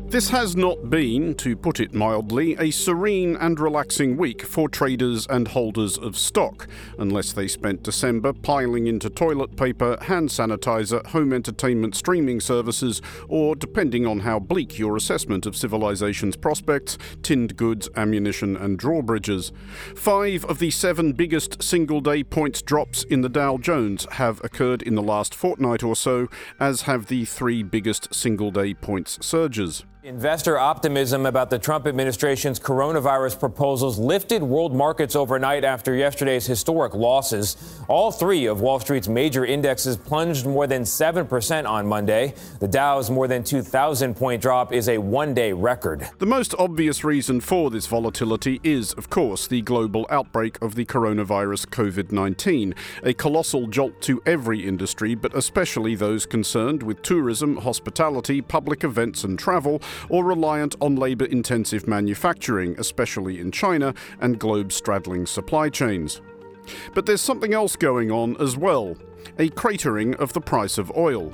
This has not been, to put it mildly, a serene and relaxing week for traders and holders of stock, unless they spent December piling into toilet paper, hand sanitizer, home entertainment streaming services, or, depending on how bleak your assessment of civilization's prospects, tinned goods, ammunition and drawbridges. 5 of the 7 biggest single-day points drops in the Dow Jones have occurred in the last fortnight or so, as have the 3 biggest single-day points surges. Investor optimism about the Trump administration's coronavirus proposals lifted world markets overnight after yesterday's historic losses. All 3 of Wall Street's major indexes plunged more than 7% on Monday. The Dow's more than 2,000-point drop is a one-day record. The most obvious reason for this volatility is, of course, the global outbreak of the coronavirus COVID-19, a colossal jolt to every industry, but especially those concerned with tourism, hospitality, public events and travel, or reliant on labour-intensive manufacturing, especially in China, and globe-straddling supply chains. But there's something else going on as well, a cratering of the price of oil.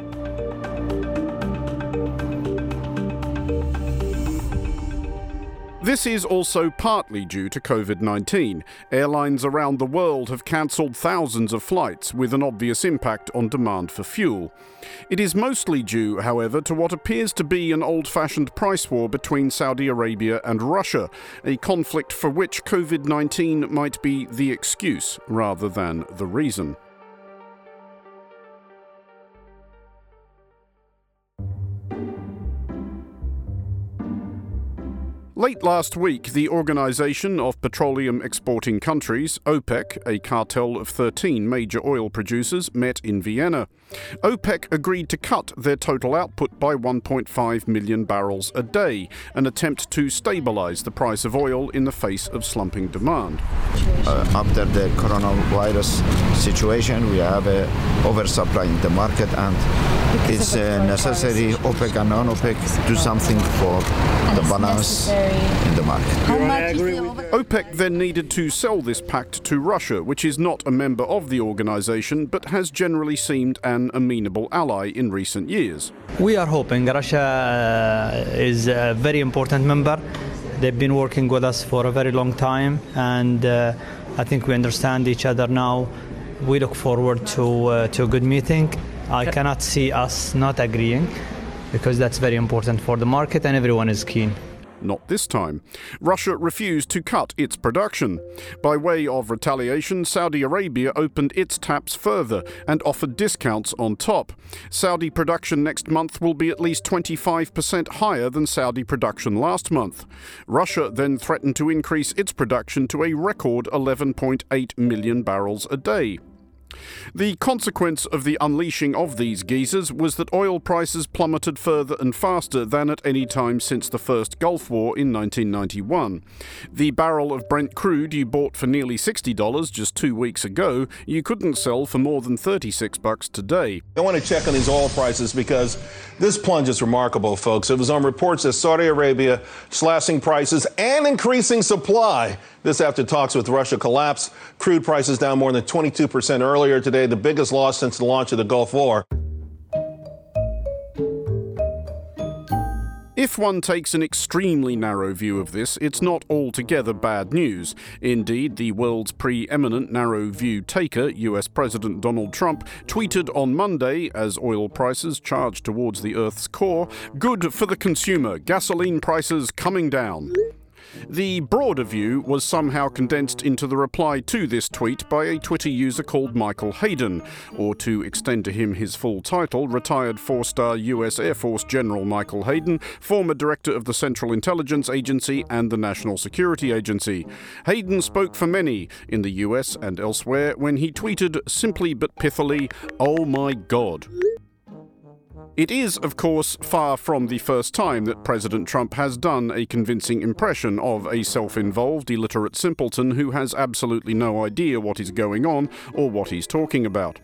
This is also partly due to COVID-19. Airlines around the world have cancelled thousands of flights, with an obvious impact on demand for fuel. It is mostly due, however, to what appears to be an old-fashioned price war between Saudi Arabia and Russia, a conflict for which COVID-19 might be the excuse rather than the reason. Late last week, the Organization of Petroleum Exporting Countries, OPEC, a cartel of 13 major oil producers, met in Vienna. OPEC agreed to cut their total output by 1.5 million barrels a day, an attempt to stabilize the price of oil in the face of slumping demand. After the coronavirus situation, we have an oversupply in the market, and it's necessary OPEC and non-OPEC do something for the balance in the market. OPEC then needed to sell this pact to Russia, which is not a member of the organization but has generally seemed an amenable ally in recent years. We are hoping. Russia is a very important member. They've been working with us for a very long time, and I think we understand each other now. We look forward to a good meeting. I cannot see us not agreeing, because that's very important for the market and everyone is keen. Not this time. Russia refused to cut its production. By way of retaliation, Saudi Arabia opened its taps further and offered discounts on top. Saudi production next month will be at least 25% higher than Saudi production last month. Russia then threatened to increase its production to a record 11.8 million barrels a day. The consequence of the unleashing of these geezers was that oil prices plummeted further and faster than at any time since the first Gulf War in 1991. The barrel of Brent crude you bought for nearly $60 just 2 weeks ago, you couldn't sell for more than $36 today. I want to check on these oil prices because this plunge is remarkable, folks. It was on reports that Saudi Arabia slashing prices and increasing supply. This after talks with Russia collapse. Crude prices down more than 22% earlier today, the biggest loss since the launch of the Gulf War. If one takes an extremely narrow view of this, it's not altogether bad news. Indeed, the world's preeminent narrow view taker, US President Donald Trump, tweeted on Monday, as oil prices charged towards the Earth's core, "Good for the consumer, gasoline prices coming down." The broader view was somehow condensed into the reply to this tweet by a Twitter user called Michael Hayden, or to extend to him his full title, retired 4-star US Air Force General Michael Hayden, former director of the Central Intelligence Agency and the National Security Agency. Hayden spoke for many in the US and elsewhere when he tweeted simply but pithily, "Oh my God." It is, of course, far from the first time that President Trump has done a convincing impression of a self-involved, illiterate simpleton who has absolutely no idea what is going on or what he's talking about.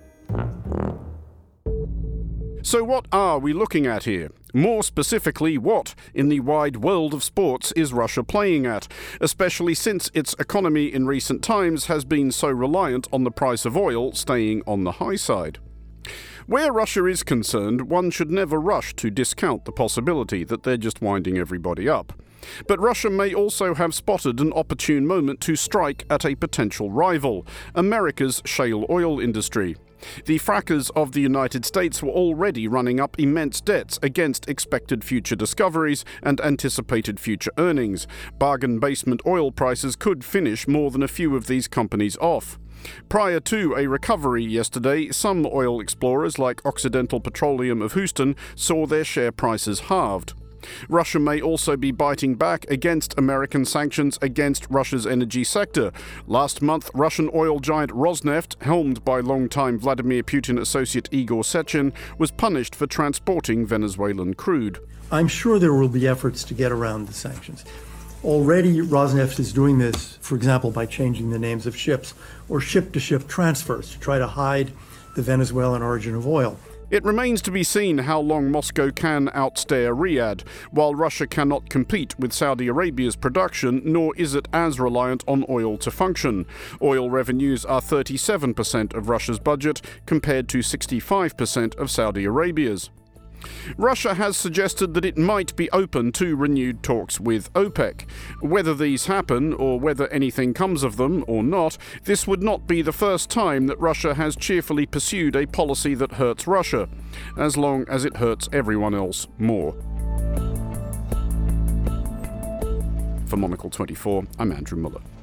So what are we looking at here? More specifically, what in the wide world of sports is Russia playing at, especially since its economy in recent times has been so reliant on the price of oil staying on the high side? Where Russia is concerned, one should never rush to discount the possibility that they're just winding everybody up. But Russia may also have spotted an opportune moment to strike at a potential rival, America's shale oil industry. The frackers of the United States were already running up immense debts against expected future discoveries and anticipated future earnings. Bargain basement oil prices could finish more than a few of these companies off. Prior to a recovery yesterday, some oil explorers like Occidental Petroleum of Houston saw their share prices halved. Russia may also be biting back against American sanctions against Russia's energy sector. Last month, Russian oil giant Rosneft, helmed by longtime Vladimir Putin associate Igor Sechin, was punished for transporting Venezuelan crude. I'm sure there will be efforts to get around the sanctions. Already, Rosneft is doing this, for example, by changing the names of ships or ship-to-ship transfers to try to hide the Venezuelan origin of oil. It remains to be seen how long Moscow can outstare Riyadh. While Russia cannot compete with Saudi Arabia's production, nor is it as reliant on oil to function. Oil revenues are 37% of Russia's budget, compared to 65% of Saudi Arabia's. Russia has suggested that it might be open to renewed talks with OPEC. Whether these happen, or whether anything comes of them or not, this would not be the first time that Russia has cheerfully pursued a policy that hurts Russia, as long as it hurts everyone else more. For Monocle 24, I'm Andrew Muller.